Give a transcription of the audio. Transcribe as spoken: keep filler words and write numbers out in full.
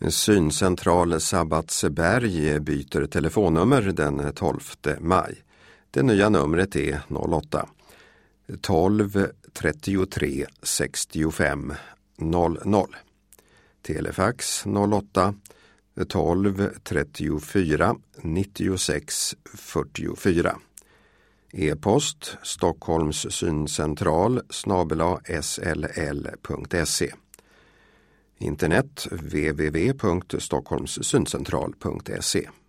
Syncentral Sabbatsberg byter telefonnummer den tolfte maj. Det nya numret är noll åtta tolv trettiotre sextiofem noll noll. Telefax noll åtta tolv trettiofyra nittiosex fyrtiofyra. E-post Stockholms syncentral snabel-a s l l punkt se. Internet w w w punkt stockholmssyncentral punkt se.